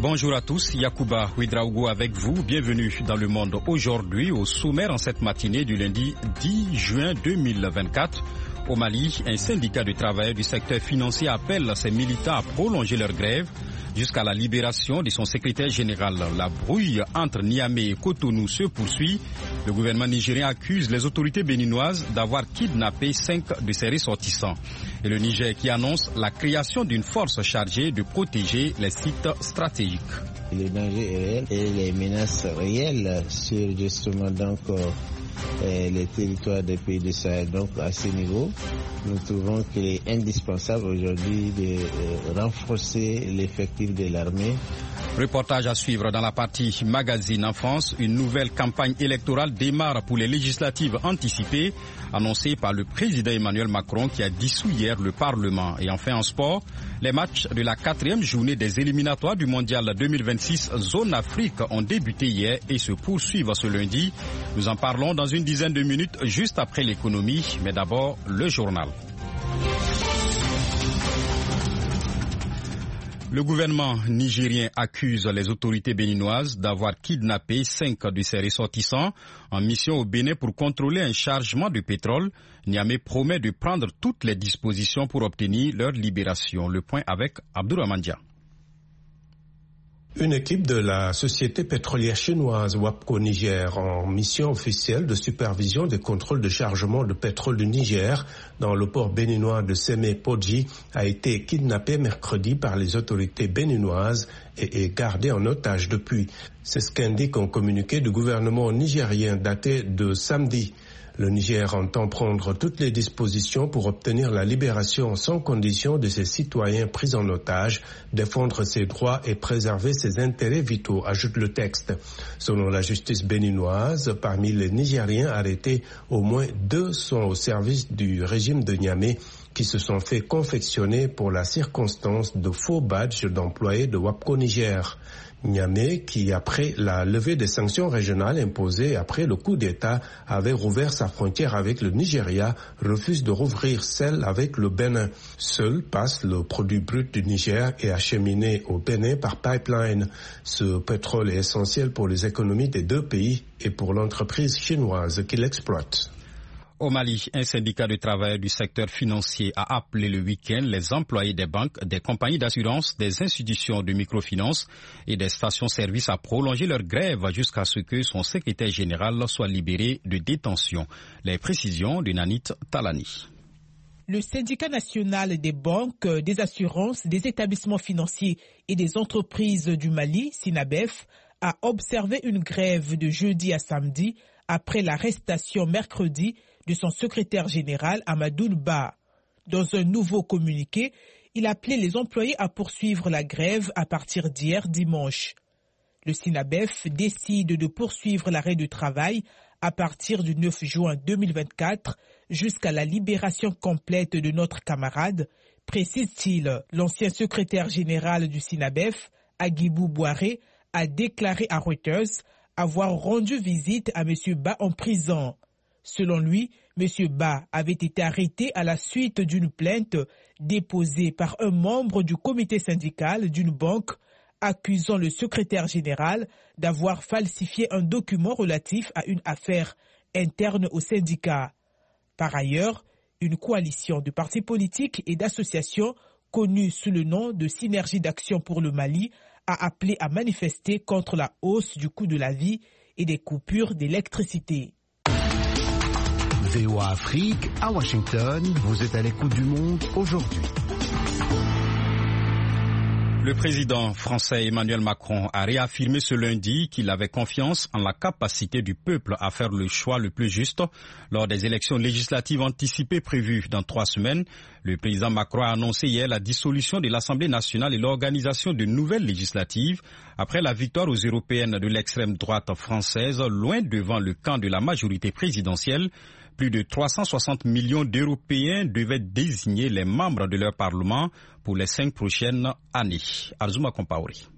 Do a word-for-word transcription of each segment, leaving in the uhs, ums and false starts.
Bonjour à tous, Yacouba Ouedraogo avec vous. Bienvenue dans Le Monde aujourd'hui. Au sommaire en cette matinée du lundi dix juin deux mille vingt-quatre. Au Mali, un syndicat de travailleurs du secteur financier appelle ses militants à prolonger leur grève jusqu'à la libération de son secrétaire général. La brouille entre Niamey et Cotonou se poursuit. Le gouvernement nigérien accuse les autorités béninoises d'avoir kidnappé cinq de ses ressortissants. Et le Niger qui annonce la création d'une force chargée de protéger les sites stratégiques. Le danger est réel et les menaces réelles sur justement donc euh, les territoires des pays du Sahel. Donc à ce niveau, nous trouvons qu'il est indispensable aujourd'hui de euh, renforcer l'effectif de l'armée. Reportage à suivre dans la partie magazine en France. Une nouvelle campagne électorale démarre pour les législatives anticipées annoncée par le président Emmanuel Macron qui a dissous hier le Parlement. Et enfin en sport, les matchs de la quatrième journée des éliminatoires du Mondial deux mille vingt-six Zone Afrique ont débuté hier et se poursuivent ce lundi. Nous en parlons dans une dizaine de minutes juste après l'économie, mais d'abord le journal. Le gouvernement nigérien accuse les autorités béninoises d'avoir kidnappé cinq de ses ressortissants en mission au Bénin pour contrôler un chargement de pétrole. Niamey promet de prendre toutes les dispositions pour obtenir leur libération. Le point avec Abdourahmane Dia. Une équipe de la société pétrolière chinoise WAPCO Niger en mission officielle de supervision des contrôles de chargement de pétrole du Niger dans le port béninois de Sémé-Podji a été kidnappée mercredi par les autorités béninoises et est gardée en otage depuis. C'est ce qu'indique un communiqué du gouvernement nigérien daté de samedi. Le Niger entend prendre toutes les dispositions pour obtenir la libération sans condition de ses citoyens pris en otage, défendre ses droits et préserver ses intérêts vitaux, ajoute le texte. Selon la justice béninoise, parmi les Nigériens arrêtés, au moins deux sont au service du régime de Niamey qui se sont fait confectionner pour la circonstance de faux badges d'employés de WAPCO Niger. Niamey, qui après la levée des sanctions régionales imposées après le coup d'État, avait rouvert sa frontière avec le Nigeria, refuse de rouvrir celle avec le Bénin. Seul passe le produit brut du Niger et acheminé au Bénin par pipeline. Ce pétrole est essentiel pour les économies des deux pays et pour l'entreprise chinoise qui l'exploite. Au Mali, un syndicat de travailleurs du secteur financier a appelé le week-end les employés des banques, des compagnies d'assurance, des institutions de microfinance et des stations-service à prolonger leur grève jusqu'à ce que son secrétaire général soit libéré de détention. Les précisions de Nanit Talani. Le syndicat national des banques, des assurances, des établissements financiers et des entreprises du Mali, SYNABEF, a observé une grève de jeudi à samedi après l'arrestation mercredi de son secrétaire général Amadoune Ba. Dans un nouveau communiqué, il appelait les employés à poursuivre la grève à partir d'hier dimanche. Le SYNABEF décide de poursuivre l'arrêt de travail à partir du neuf juin deux mille vingt-quatre jusqu'à la libération complète de notre camarade, précise-t-il. L'ancien secrétaire général du SYNABEF, Agibou Boiré, a déclaré à Reuters avoir rendu visite à M. Ba en prison. Selon lui, M. Ba avait été arrêté à la suite d'une plainte déposée par un membre du comité syndical d'une banque accusant le secrétaire général d'avoir falsifié un document relatif à une affaire interne au syndicat. Par ailleurs, une coalition de partis politiques et d'associations connue sous le nom de Synergie d'action pour le Mali a appelé à manifester contre la hausse du coût de la vie et des coupures d'électricité. V O A Afrique, à Washington, vous êtes à l'écoute du monde aujourd'hui. Le président français Emmanuel Macron a réaffirmé ce lundi qu'il avait confiance en la capacité du peuple à faire le choix le plus juste lors des élections législatives anticipées prévues dans trois semaines. Le président Macron a annoncé hier la dissolution de l'Assemblée nationale et l'organisation de nouvelles législatives après la victoire aux européennes de l'extrême droite française, loin devant le camp de la majorité présidentielle. Plus de trois cent soixante millions d'Européens devaient désigner les membres de leur Parlement pour les cinq prochaines années. Arzouma Kompaori.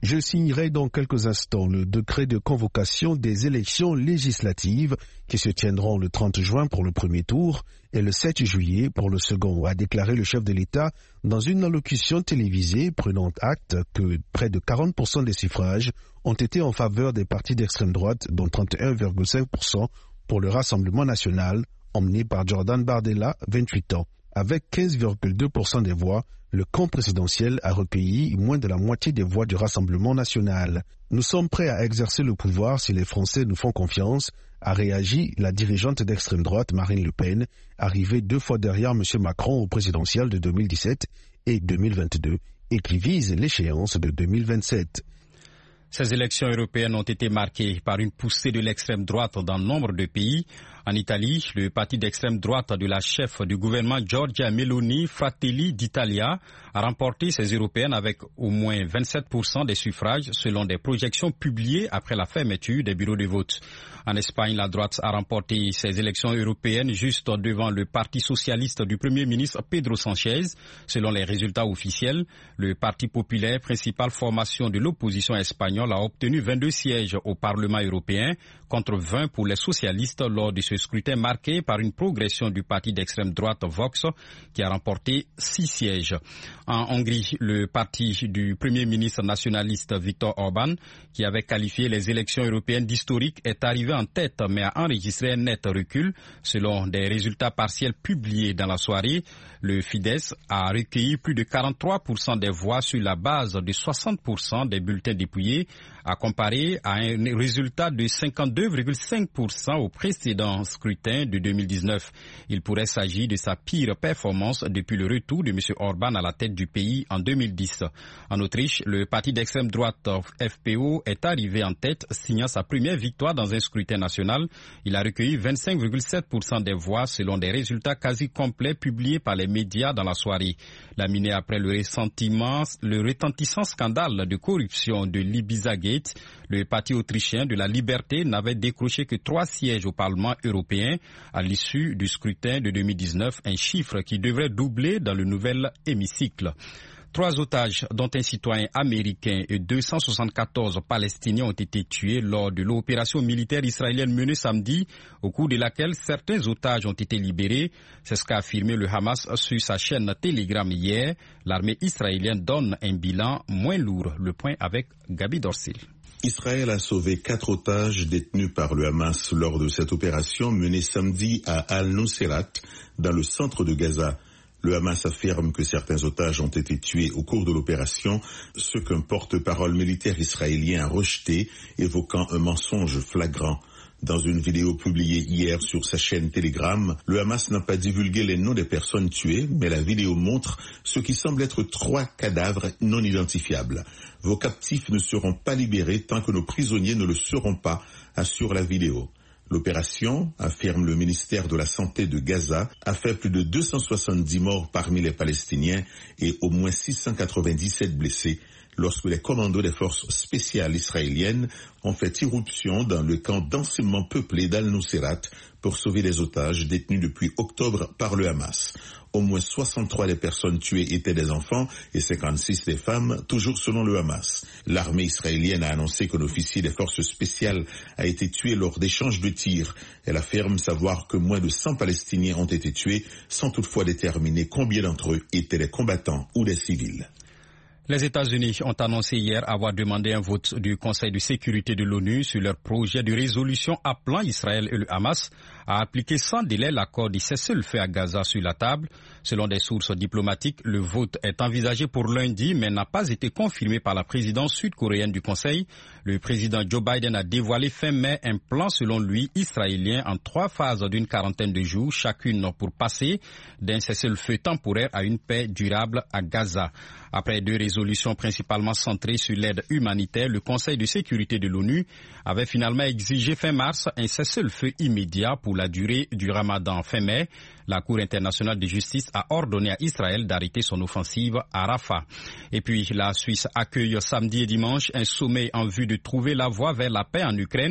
Je signerai dans quelques instants le décret de convocation des élections législatives qui se tiendront le trente juin pour le premier tour et le sept juillet pour le second, a déclaré le chef de l'État dans une allocution télévisée prenant acte que près de quarante pour cent des suffrages ont été en faveur des partis d'extrême droite, dont trente et un virgule cinq pour cent pour le Rassemblement national, emmené par Jordan Bardella, vingt-huit ans. Avec quinze virgule deux pour cent des voix, le camp présidentiel a recueilli moins de la moitié des voix du Rassemblement national. Nous sommes prêts à exercer le pouvoir si les Français nous font confiance, a réagi la dirigeante d'extrême droite Marine Le Pen, arrivée deux fois derrière M. Macron au présidentiel de deux mille dix-sept et deux mille vingt-deux et qui vise l'échéance de deux mille vingt-sept. Ces élections européennes ont été marquées par une poussée de l'extrême droite dans nombre de pays. En Italie, le parti d'extrême droite de la chef du gouvernement Giorgia Meloni, Fratelli d'Italia, a remporté ces européennes avec au moins vingt-sept pour cent des suffrages selon des projections publiées après la fermeture des bureaux de vote. En Espagne, la droite a remporté ces élections européennes juste devant le parti socialiste du Premier ministre Pedro Sánchez. Selon les résultats officiels, le Parti populaire, principale formation de l'opposition espagnole, a obtenu vingt-deux sièges au Parlement européen contre vingt pour les socialistes lors de ce scrutin marqué par une progression du parti d'extrême droite Vox qui a remporté six sièges. En Hongrie, le parti du Premier ministre nationaliste Viktor Orban, qui avait qualifié les élections européennes d'historiques, est arrivé en tête mais a enregistré un net recul. Selon des résultats partiels publiés dans la soirée, le Fidesz a recueilli plus de quarante-trois pour cent des voix sur la base de soixante pour cent des bulletins dépouillés, à comparer à un résultat de cinquante-deux virgule cinq pour cent au précédent scrutin de deux mille dix-neuf. Il pourrait s'agir de sa pire performance depuis le retour de M. Orban à la tête du pays en deux mille dix. En Autriche, le parti d'extrême droite F P O est arrivé en tête, signant sa première victoire dans un scrutin national. Il a recueilli vingt-cinq virgule sept pour cent des voix selon des résultats quasi complets publiés par les médias dans la soirée. Laminé après le ressentiment, le retentissant scandale de corruption de l'Ibiza-Gate, le parti autrichien de la liberté n'avait décroché que trois sièges au Parlement européen à l'issue du scrutin de deux mille dix-neuf, un chiffre qui devrait doubler dans le nouvel hémicycle. Trois otages, dont un citoyen américain et deux cent soixante-quatorze Palestiniens, ont été tués lors de l'opération militaire israélienne menée samedi, au cours de laquelle certains otages ont été libérés. C'est ce qu'a affirmé le Hamas sur sa chaîne Telegram hier. L'armée israélienne donne un bilan moins lourd. Le point avec Gabi Dorsil. Israël a sauvé quatre otages détenus par le Hamas lors de cette opération menée samedi à Al-Nuseirat, dans le centre de Gaza. Le Hamas affirme que certains otages ont été tués au cours de l'opération, ce qu'un porte-parole militaire israélien a rejeté, évoquant un mensonge flagrant. Dans une vidéo publiée hier sur sa chaîne Telegram, le Hamas n'a pas divulgué les noms des personnes tuées, mais la vidéo montre ce qui semble être trois cadavres non identifiables. Vos captifs ne seront pas libérés tant que nos prisonniers ne le seront pas, assure la vidéo. L'opération, affirme le ministère de la Santé de Gaza, a fait plus de deux cent soixante-dix morts parmi les Palestiniens et au moins six cent quatre-vingt-dix-sept blessés lorsque les commandos des forces spéciales israéliennes ont fait irruption dans le camp densément peuplé d'Al-Nuseirat pour sauver les otages détenus depuis octobre par le Hamas. Au moins soixante-trois des personnes tuées étaient des enfants et cinquante-six des femmes, toujours selon le Hamas. L'armée israélienne a annoncé qu'un officier des forces spéciales a été tué lors d'échanges de tirs. Elle affirme savoir que moins de cent Palestiniens ont été tués, sans toutefois déterminer combien d'entre eux étaient des combattants ou des civils. Les États-Unis ont annoncé hier avoir demandé un vote du Conseil de sécurité de l'ONU sur leur projet de résolution appelant Israël et le Hamas à appliquer sans délai l'accord du cessez-le-feu à Gaza sur la table. Selon des sources diplomatiques, le vote est envisagé pour lundi, mais n'a pas été confirmé par la présidence sud-coréenne du Conseil. Le président Joe Biden a dévoilé fin mai un plan, selon lui, israélien en trois phases d'une quarantaine de jours, chacune pour passer d'un cessez-le-feu temporaire à une paix durable à Gaza. Après deux résolutions principalement centrées sur l'aide humanitaire, le Conseil de sécurité de l'ONU avait finalement exigé fin mars un cessez-le-feu immédiat pour la durée du Ramadan. Fin mai, la Cour internationale de justice a ordonné à Israël d'arrêter son offensive à Rafah. Et puis, la Suisse accueille samedi et dimanche un sommet en vue de trouver la voie vers la paix en Ukraine.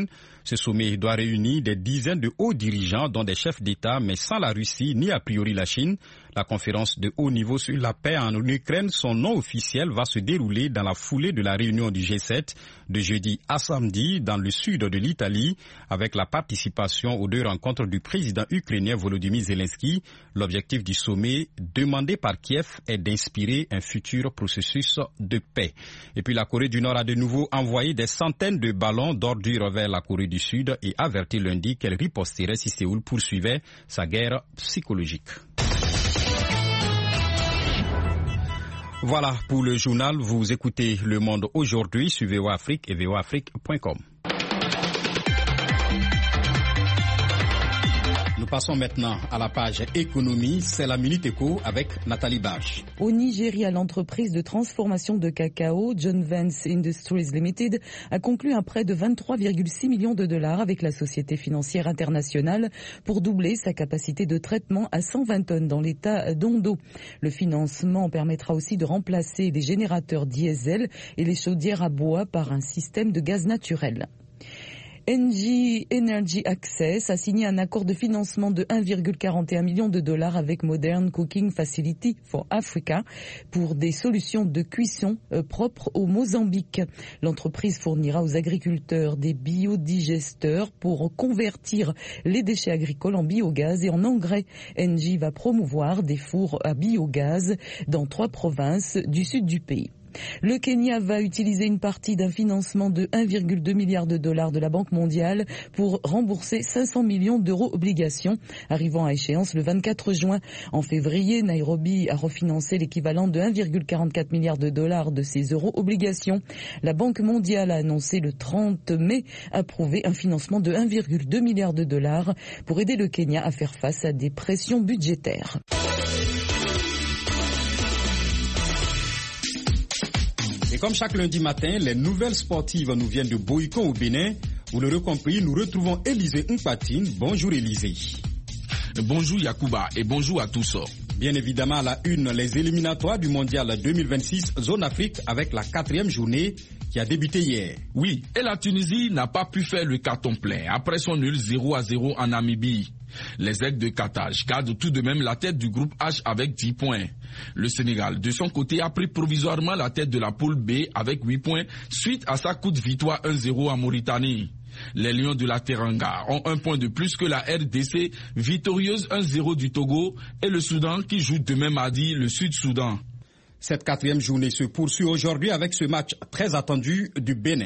Ce sommet doit réunir des dizaines de hauts dirigeants, dont des chefs d'État, mais sans la Russie ni a priori la Chine. La conférence de haut niveau sur la paix en Ukraine, son nom officiel, va se dérouler dans la foulée de la réunion du G sept de jeudi à samedi dans le sud de l'Italie, avec la participation aux deux rencontres du président ukrainien Volodymyr Zelensky. L'objectif du sommet, demandé par Kiev, est d'inspirer un futur processus de paix. Et puis la Corée du Nord a de nouveau envoyé des centaines de ballons d'ordures vers la Corée du Sud et averti lundi qu'elle riposterait si Séoul poursuivait sa guerre psychologique. Voilà pour le journal. Vous écoutez Le Monde aujourd'hui sur V O A Afrique et V O A Afrique point com. Nous passons maintenant à la page économie. C'est la Minute Éco avec Nathalie Barge. Au Nigeria, l'entreprise de transformation de cacao John Vance Industries Limited a conclu un prêt de vingt-trois virgule six millions de dollars avec la société financière internationale pour doubler sa capacité de traitement à cent vingt tonnes dans l'état d'Ondo. Le financement permettra aussi de remplacer les générateurs diesel et les chaudières à bois par un système de gaz naturel. Engie Energy Access a signé un accord de financement de un virgule quarante et un million de dollars avec Modern Cooking Facility for Africa pour des solutions de cuisson euh, propres au Mozambique. L'entreprise fournira aux agriculteurs des biodigesteurs pour convertir les déchets agricoles en biogaz et en engrais. Engie va promouvoir des fours à biogaz dans trois provinces du sud du pays. Le Kenya va utiliser une partie d'un financement de un virgule deux milliard de dollars de la Banque mondiale pour rembourser cinq cents millions d'euros obligations, arrivant à échéance le vingt-quatre juin. En février, Nairobi a refinancé l'équivalent de un virgule quarante-quatre milliard de dollars de ses euros obligations. La Banque mondiale a annoncé le trente mai approuver un financement de un virgule deux milliard de dollars pour aider le Kenya à faire face à des pressions budgétaires. Et comme chaque lundi matin, les nouvelles sportives nous viennent de Boïkon au Bénin. Vous l'aurez compris, nous retrouvons Élisée Mpatine. Bonjour Élisée. Bonjour Yacouba et bonjour à tous. Bien évidemment, à la une, les éliminatoires du Mondial deux mille vingt-six Zone Afrique avec la quatrième journée qui a débuté hier. Oui, et la Tunisie n'a pas pu faire le carton plein après son nul zéro à zéro en Namibie. Les Aigles de Carthage gardent tout de même la tête du groupe H avec dix points. Le Sénégal, de son côté, a pris provisoirement la tête de la poule B avec huit points suite à sa courte victoire un zéro en Mauritanie. Les Lions de la Teranga ont un point de plus que la R D C, victorieuse un zéro du Togo, et le Soudan qui joue demain mardi le Sud-Soudan. Cette quatrième journée se poursuit aujourd'hui avec ce match très attendu du Bénin.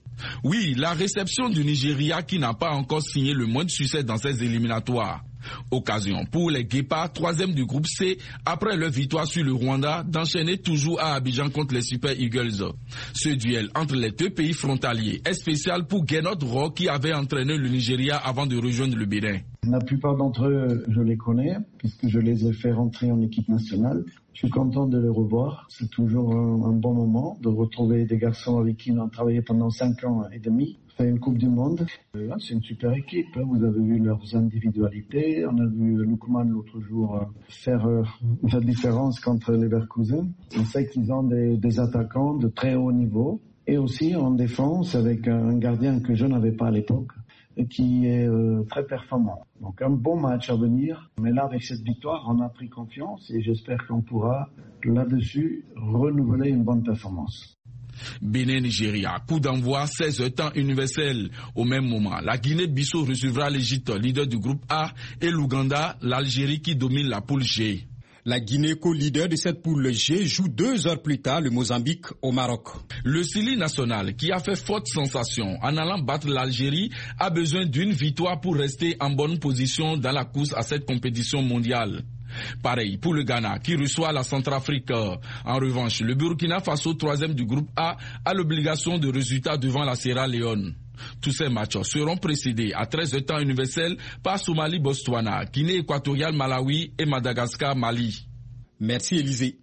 Oui, la réception du Nigeria qui n'a pas encore signé le moindre succès dans ces éliminatoires. Occasion pour les Guépards, troisième du groupe C, après leur victoire sur le Rwanda, d'enchaîner toujours à Abidjan contre les Super Eagles. Ce duel entre les deux pays frontaliers est spécial pour Gernot Rohr qui avait entraîné le Nigeria avant de rejoindre le Bénin. La plupart d'entre eux, je les connais, puisque je les ai fait rentrer en équipe nationale. Je suis content de les revoir. C'est toujours un, un bon moment de retrouver des garçons avec qui on a travaillé pendant cinq ans et demi. Fait une Coupe du Monde. Là, c'est une super équipe. Vous avez vu leurs individualités. On a vu Lukman l'autre jour faire la différence contre Leverkusen. On sait qu'ils ont des, des attaquants de très haut niveau. Et aussi en défense avec un gardien que je n'avais pas à l'époque, qui est euh, très performant. Donc un bon match à venir. Mais là, avec cette victoire, on a pris confiance et j'espère qu'on pourra, là-dessus, renouveler une bonne performance. Bénin-Nigeria, coup d'envoi seize heures temps universel. Au même moment, la Guinée-Bissau recevra l'Égypte, leader du groupe A, et l'Ouganda, l'Algérie qui domine la poule G. La Guinée, co-leader de cette poule G, joue deux heures plus tard le Mozambique au Maroc. Le Sili national, qui a fait forte sensation en allant battre l'Algérie, a besoin d'une victoire pour rester en bonne position dans la course à cette compétition mondiale. Pareil pour le Ghana qui reçoit la Centrafrique. En revanche, le Burkina Faso, troisième du groupe A, a l'obligation de résultat devant la Sierra Leone. Tous ces matchs seront précédés à treize heures temps universel par Somalie-Botswana, Guinée équatoriale Malawi et Madagascar-Mali. Merci Élisée.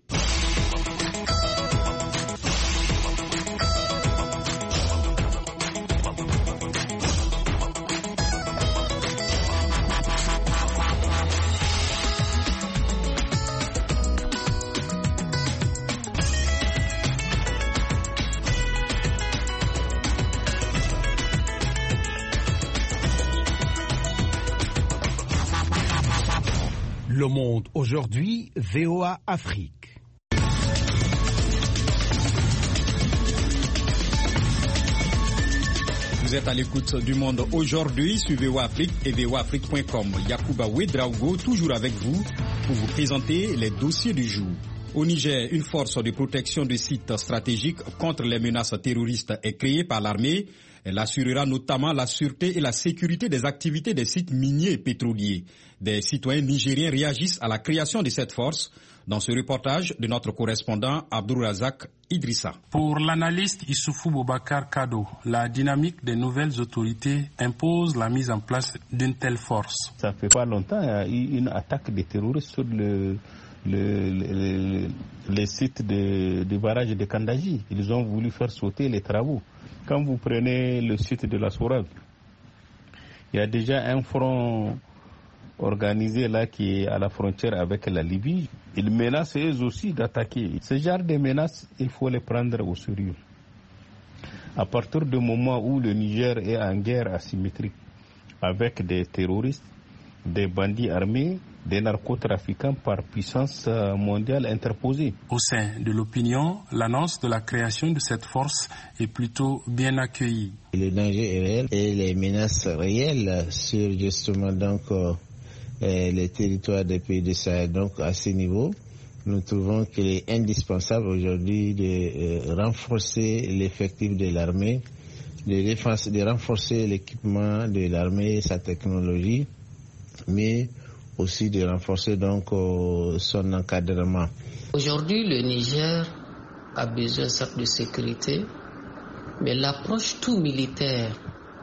Le Monde aujourd'hui, V O A Afrique. Vous êtes à l'écoute du Monde aujourd'hui sur V O A Afrique et V O A Afrique point com. Yacouba Ouedraogo, toujours avec vous, pour vous présenter les dossiers du jour. Au Niger, une force de protection de sites stratégiques contre les menaces terroristes est créée par l'armée. Elle assurera notamment la sûreté et la sécurité des activités des sites miniers et pétroliers. Des citoyens nigériens réagissent à la création de cette force. Dans ce reportage de notre correspondant Abdourazak Idrissa. Pour l'analyste Issoufou Boubacar Kado, la dynamique des nouvelles autorités impose la mise en place d'une telle force. Ça fait pas longtemps, il y a eu une attaque des terroristes sur le, le, le, les sites de, de barrage de Kandaji. Ils ont voulu faire sauter les travaux. Quand vous prenez le site de la Sourab, il y a déjà un front organisé là qui est à la frontière avec la Libye. Ils menacent eux aussi d'attaquer. Ce genre de menaces, il faut les prendre au sérieux. À partir du moment où le Niger est en guerre asymétrique avec des terroristes, des bandits armés, des narcotrafiquants par puissance mondiale interposée. Au sein de l'opinion, l'annonce de la création de cette force est plutôt bien accueillie. Le danger est réel et les menaces réelles sur justement donc euh, les territoires des pays du Sahel. Donc à ce niveau, nous trouvons qu'il est indispensable aujourd'hui de euh, renforcer l'effectif de l'armée, de, défense, de renforcer l'équipement de l'armée et sa technologie, mais aussi de renforcer donc euh, son encadrement. Aujourd'hui, le Niger a besoin certes de sécurité, mais l'approche tout militaire,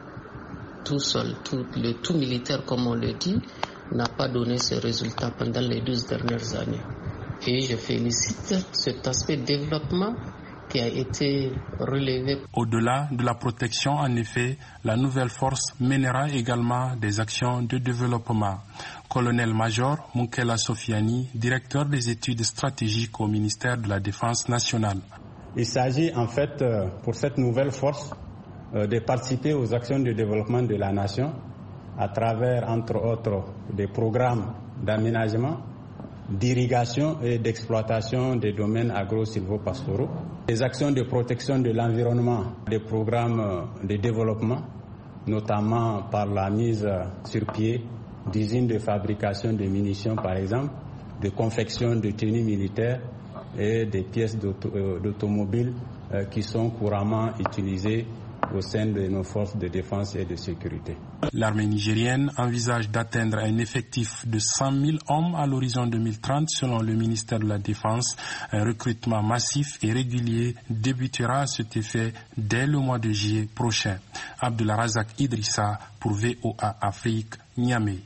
tout seul, tout, le tout militaire comme on le dit, n'a pas donné ses résultats pendant les douze dernières années. Et je félicite cet aspect de développement qui a été relevé. Au-delà de la protection, en effet, la nouvelle force mènera également des actions de développement. Colonel-major Moukela Sofiani, directeur des études stratégiques au ministère de la Défense nationale. Il s'agit en fait pour cette nouvelle force de participer aux actions de développement de la nation à travers, entre autres, des programmes d'aménagement, d'irrigation et d'exploitation des domaines agro-silvopastoraux, des actions de protection de l'environnement, des programmes de développement, notamment par la mise sur pied d'usines de fabrication de munitions, par exemple, de confection de tenues militaires et des pièces d'automobiles qui sont couramment utilisées au sein de nos forces de défense et de sécurité. L'armée nigérienne envisage d'atteindre un effectif de cent mille hommes à l'horizon deux mille trente selon le ministère de la Défense. Un recrutement massif et régulier débutera à cet effet dès le mois de juillet prochain. Abdourazak Idrissa pour V O A Afrique, Niamey.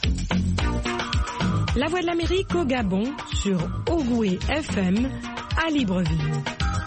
La Voix de l'Amérique au Gabon sur Ogoué F M à Libreville.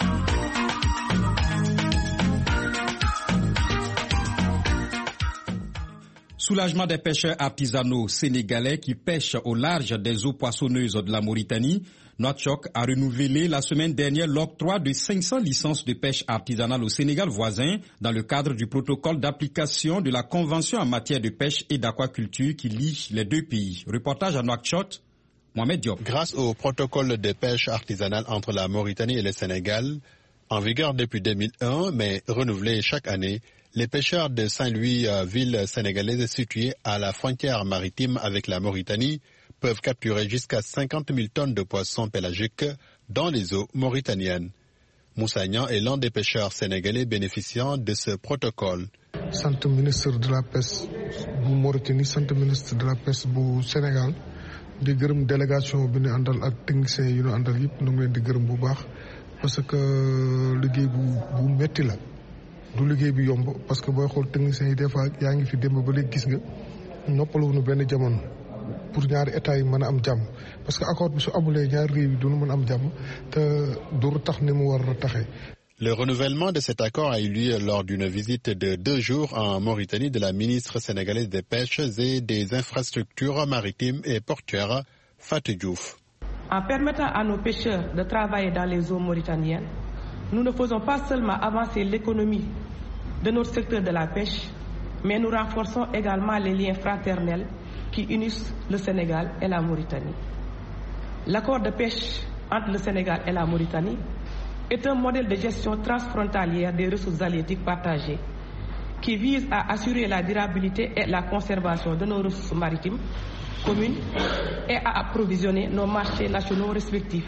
Soulagement des pêcheurs artisanaux sénégalais qui pêchent au large des eaux poissonneuses de la Mauritanie. Nouakchott a renouvelé la semaine dernière l'octroi de cinq cents licences de pêche artisanale au Sénégal voisin dans le cadre du protocole d'application de la Convention en matière de pêche et d'aquaculture qui lie les deux pays. Reportage à Nouakchott, Mohamed Diop. Grâce au protocole de pêche artisanale entre la Mauritanie et le Sénégal, en vigueur depuis deux mille un, mais renouvelé chaque année, les pêcheurs de Saint-Louis, ville sénégalaise située à la frontière maritime avec la Mauritanie, peuvent capturer jusqu'à cinquante mille tonnes de poissons pélagiques dans les eaux mauritaniennes. Moussa Niang est l'un des pêcheurs sénégalais bénéficiant de ce protocole. Sant ministre de la pêche bu Mauritanie, sant ministre de la pêche bu Sénégal, di gërëm délégation bi ñu àndal ak techniciens yi ñu àndal yëpp ñu ngi leen di gërëm bu baax parce que liggéey bu bu metti la. du liggéey bi yomb parce que booy xool techniciens yi des fois yaa ngi fi démb ba léegi gis nga noppaluwuñu benn jamono pour ñaari état yi mën a am jàmm parce que accord bi su amulee ñaari réew yi duñu mën a am jàmm te du tax ni mu war a taxee. Le renouvellement de cet accord a eu lieu lors d'une visite de deux jours en Mauritanie de la ministre sénégalaise des Pêches et des Infrastructures maritimes et portuaires, Fatou Diouf. En permettant à nos pêcheurs de travailler dans les eaux mauritaniennes, nous ne faisons pas seulement avancer l'économie de notre secteur de la pêche, mais nous renforçons également les liens fraternels qui unissent le Sénégal et la Mauritanie. L'accord de pêche entre le Sénégal et la Mauritanie est un modèle de gestion transfrontalière des ressources halieutiques partagées qui vise à assurer la durabilité et la conservation de nos ressources maritimes communes et à approvisionner nos marchés nationaux respectifs.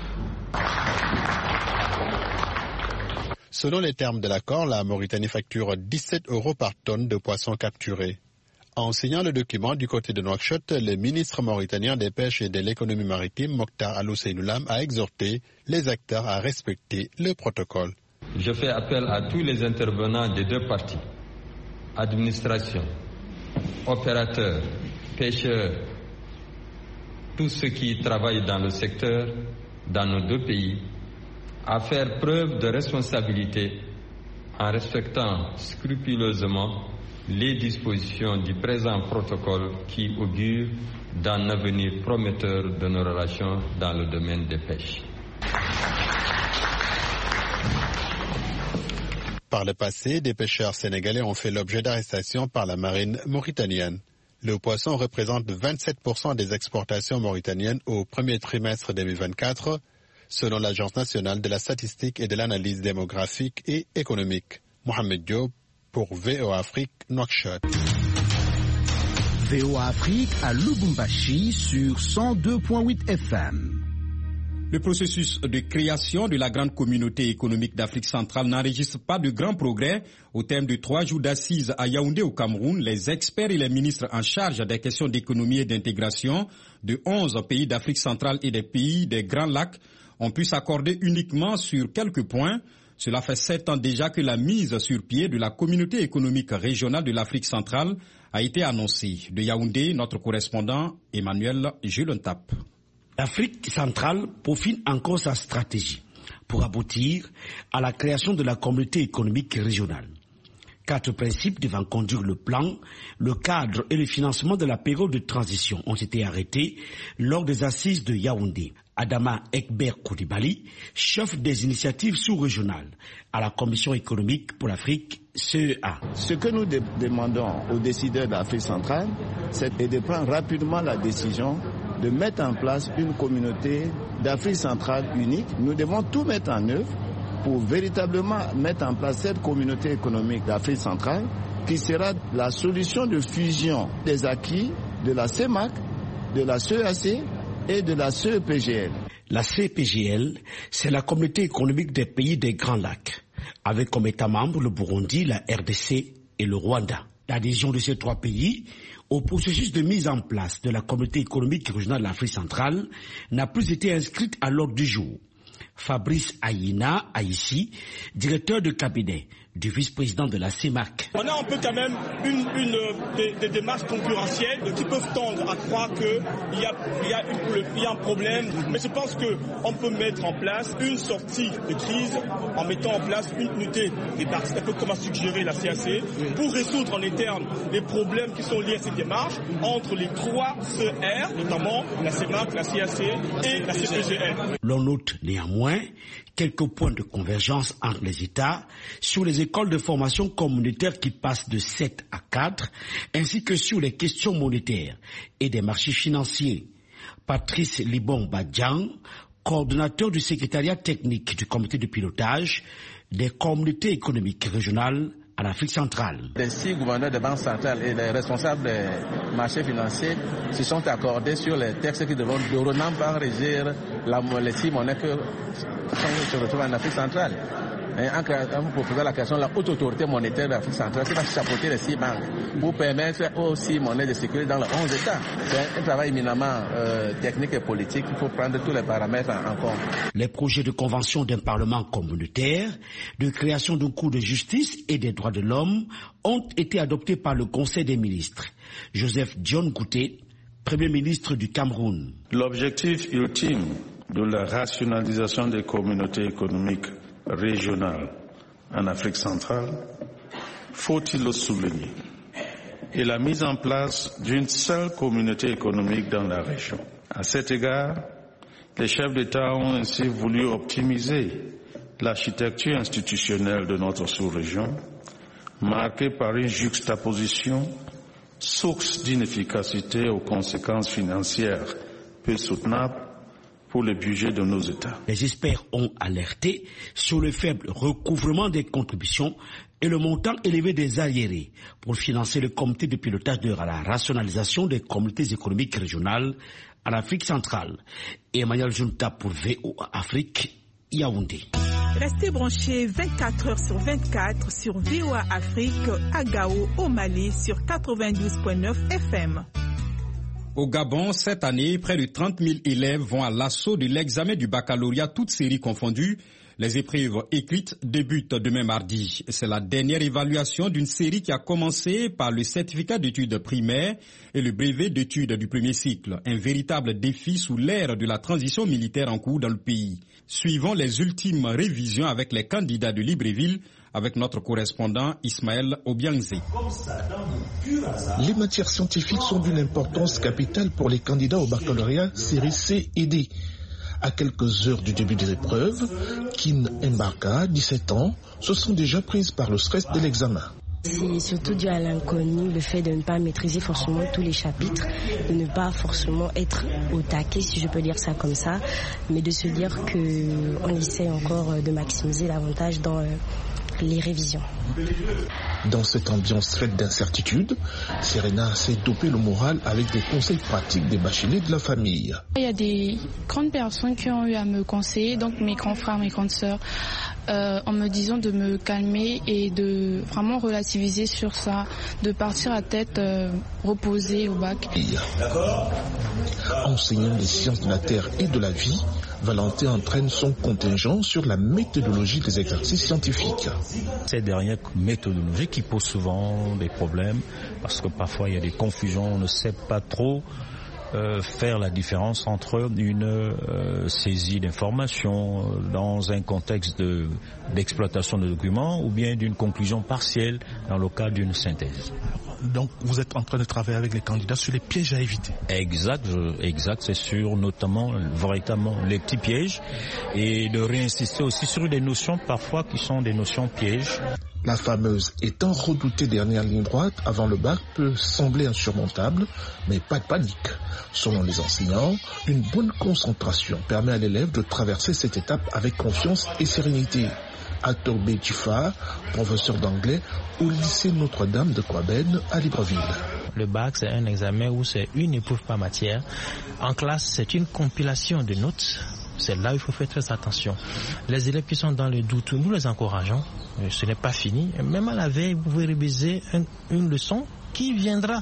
Selon les termes de l'accord, la Mauritanie facture dix-sept euros par tonne de poissons capturés. En signant le document du côté de Nouakchott, le ministre mauritanien des Pêches et de l'économie maritime, Mokhtar Alou-Seinoulam, a exhorté les acteurs à respecter le protocole. Je fais appel à tous les intervenants des deux parties, administration, opérateurs, pêcheurs, tous ceux qui travaillent dans le secteur, dans nos deux pays, à faire preuve de responsabilité en respectant scrupuleusement les dispositions du présent protocole qui augurent d'un avenir prometteur de nos relations dans le domaine des pêches. Par le passé, des pêcheurs sénégalais ont fait l'objet d'arrestations par la marine mauritanienne. Le poisson représente vingt-sept pour cent des exportations mauritaniennes au premier trimestre deux mille vingt-quatre, selon l'Agence nationale de la statistique et de l'analyse démographique et économique. Mohamed Diop pour V O A Afrique, Nouakchott. V O A Afrique à Lubumbashi sur cent deux virgule huit F M. Le processus de création de la grande communauté économique d'Afrique centrale n'enregistre pas de grands progrès. Au terme de trois jours d'assises à Yaoundé au Cameroun, les experts et les ministres en charge des questions d'économie et d'intégration de onze pays d'Afrique centrale et des pays des Grands Lacs ont pu s'accorder uniquement sur quelques points. Cela fait sept ans déjà que la mise sur pied de la communauté économique régionale de l'Afrique centrale a été annoncée. De Yaoundé, notre correspondant Emmanuel Julontap. L'Afrique centrale peaufine encore sa stratégie pour aboutir à la création de la communauté économique régionale. Quatre principes devant conduire le plan, le cadre et le financement de la période de transition ont été arrêtés lors des assises de Yaoundé. Adama Ekber Koulibaly, chef des initiatives sous-régionales à la Commission économique pour l'Afrique, C E A. Ce que nous de- demandons aux décideurs d'Afrique centrale, c'est de prendre rapidement la décision de mettre en place une communauté d'Afrique centrale unique. Nous devons tout mettre en œuvre pour véritablement mettre en place cette communauté économique d'Afrique centrale qui sera la solution de fusion des acquis de la C E M A C, de la C E A C et de la C E P G L. La C P G L, c'est la communauté économique des pays des Grands Lacs, avec comme États membres le Burundi, la R D C et le Rwanda. L'adhésion de ces trois pays au processus de mise en place de la communauté économique régionale de l'Afrique centrale n'a plus été inscrite à l'ordre du jour. Fabrice Aïna Aïssi, directeur de cabinet du vice-président de la C E M A C. On a un peu quand même une, une, des, des démarches concurrentielles qui peuvent tendre à croire qu'il y a, il y, a une, il y a un problème. Mais je pense qu'on peut mettre en place une sortie de crise en mettant en place une unité des parties, un peu comme a suggéré la C A C, pour résoudre en interne les problèmes qui sont liés à cette démarche entre les trois C E R, notamment la C E M A C, la C A C et la C P G L. L'on note néanmoins quelques points de convergence entre les États sur les écoles de formation communautaire qui passent de sept à quatre, ainsi que sur les questions monétaires et des marchés financiers. Patrice Libon-Badjan, coordonnateur du secrétariat technique du comité de pilotage des communautés économiques régionales à l'Afrique centrale. Les six gouverneurs de banques centrales et les responsables des marchés financiers se sont accordés sur les textes qui devront dorénavant régir la, les six monnaies que se retrouvent en Afrique centrale. Et en, en proposant la création de la haute autorité monétaire de l'Afrique centrale qui va chapeauter les six banques pour permettre aux six monnaies de circuler dans les onze États. C'est un travail éminemment euh, technique et politique. Il faut prendre tous les paramètres en, en compte. Les projets de convention d'un parlement communautaire, de création d'un cour de justice et des droits de l'homme ont été adoptés par le Conseil des ministres. Joseph John Gouté, Premier ministre du Cameroun. L'objectif ultime de la rationalisation des communautés économiques régionale en Afrique centrale, faut-il le souligner, et la mise en place d'une seule communauté économique dans la région. À cet égard, les chefs d'État ont ainsi voulu optimiser l'architecture institutionnelle de notre sous-région, marquée par une juxtaposition source d'inefficacité aux conséquences financières peu soutenables pour le budget de nos États. Les experts ont alerté sur le faible recouvrement des contributions et le montant élevé des arriérés pour financer le comité de pilotage de la rationalisation des communautés économiques régionales en Afrique centrale. Emmanuel Junta pour V O A Afrique, Yaoundé. Restez branchés vingt-quatre heures sur vingt-quatre sur V O A Afrique à Gao au Mali sur quatre-vingt-douze virgule neuf F M. Au Gabon, cette année, près de trente mille élèves vont à l'assaut de l'examen du baccalauréat, toutes séries confondues. Les épreuves écrites débutent demain mardi. C'est la dernière évaluation d'une série qui a commencé par le certificat d'études primaires et le brevet d'études du premier cycle. Un véritable défi sous l'ère de la transition militaire en cours dans le pays. Suivons les ultimes révisions avec les candidats de Libreville, avec notre correspondant Ismaël Obiangzé. Les matières scientifiques sont d'une importance capitale pour les candidats au baccalauréat série C et D. À quelques heures du début des épreuves, Kin Mbarka, dix-sept ans, se sent déjà prise par le stress de l'examen. C'est surtout dû à l'inconnu, le fait de ne pas maîtriser forcément tous les chapitres, de ne pas forcément être au taquet, si je peux dire ça comme ça, mais de se dire qu'on essaie encore de maximiser l'avantage dans les révisions. Dans cette ambiance faite d'incertitude, Serena s'est dopé le moral avec des conseils pratiques des bacheliers de la famille. Il y a des grandes personnes qui ont eu à me conseiller, donc mes grands frères, mes grandes sœurs, euh, en me disant de me calmer et de vraiment relativiser sur ça, de partir à tête euh, reposée au bac. D'accord. Enseignant les sciences de la Terre et de la vie, Valentin entraîne son contingent sur la méthodologie des exercices scientifiques. Ces dernières méthodologies qui posent souvent des problèmes parce que parfois il y a des confusions, on ne sait pas trop euh, faire la différence entre une euh, saisie d'informations euh, dans un contexte de, d'exploitation de documents ou bien d'une conclusion partielle dans le cas d'une synthèse. Donc vous êtes en train de travailler avec les candidats sur les pièges à éviter. Exact, je, exact, c'est sur notamment véritablement les petits pièges et de réinsister aussi sur des notions parfois qui sont des notions pièges. La fameuse étant redoutée dernière ligne droite avant le bac peut sembler insurmontable, mais pas de panique. Selon les enseignants, une bonne concentration permet à l'élève de traverser cette étape avec confiance et sérénité. Atobe Tifa, professeur d'anglais au lycée Notre-Dame de Kouaben à Libreville. Le bac, c'est un examen où c'est une épreuve par matière. En classe, c'est une compilation de notes. C'est là où il faut faire très attention. Les élèves qui sont dans le doute, nous les encourageons. Ce n'est pas fini. Même à la veille, vous pouvez réviser un, une leçon qui viendra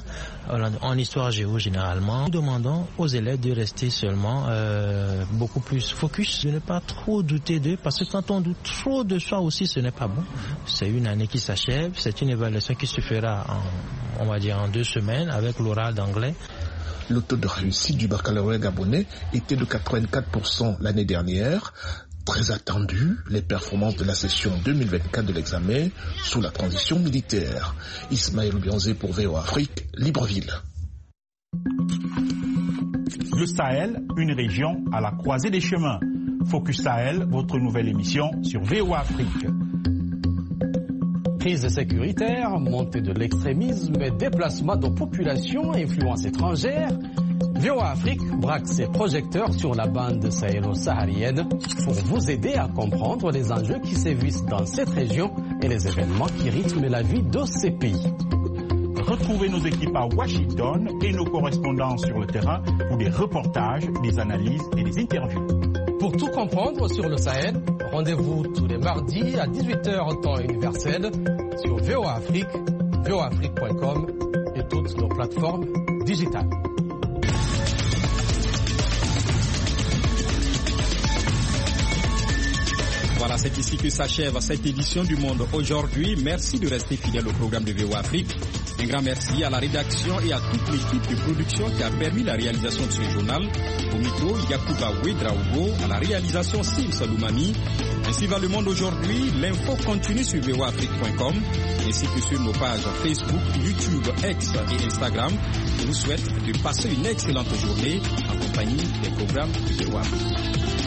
en histoire géo généralement. Nous demandons aux élèves de rester seulement euh, beaucoup plus focus, de ne pas trop douter d'eux, parce que quand on doute trop de soi aussi, ce n'est pas bon. C'est une année qui s'achève, c'est une évaluation qui se fera en, on va dire en deux semaines avec l'oral d'anglais. Le taux de réussite du baccalauréat gabonais était de quatre-vingt-quatre pour cent l'année dernière. Très attendu, les performances de la session deux mille vingt-quatre de l'examen sous la transition militaire. Ismaël Obiangzé pour V O A Afrique, Libreville. Le Sahel, une région à la croisée des chemins. Focus Sahel, votre nouvelle émission sur V O A Afrique. Crise sécuritaire, montée de l'extrémisme, déplacement de populations, influence étrangère. V O A Afrique braque ses projecteurs sur la bande sahélo-saharienne pour vous aider à comprendre les enjeux qui sévissent dans cette région et les événements qui rythment la vie de ces pays. Retrouvez nos équipes à Washington et nos correspondants sur le terrain pour des reportages, des analyses et des interviews. Pour tout comprendre sur le Sahel, rendez-vous tous les mardis à dix-huit heures temps universel sur V O A Afrique, V O A Afrique point com et toutes nos plateformes digitales. Voilà, c'est ici que s'achève cette édition du Monde aujourd'hui. Merci de rester fidèle au programme de V O A Afrique. Un grand merci à la rédaction et à toute l'équipe de production qui a permis la réalisation de ce journal. Au micro, Yacouba Ouedraogo, à la réalisation Sim Saloumani. Ainsi va le monde aujourd'hui. L'info continue sur V O A Afrique point com ainsi que sur nos pages Facebook, YouTube, X et Instagram. Je vous souhaite de passer une excellente journée en compagnie des programmes de V O A Afrique.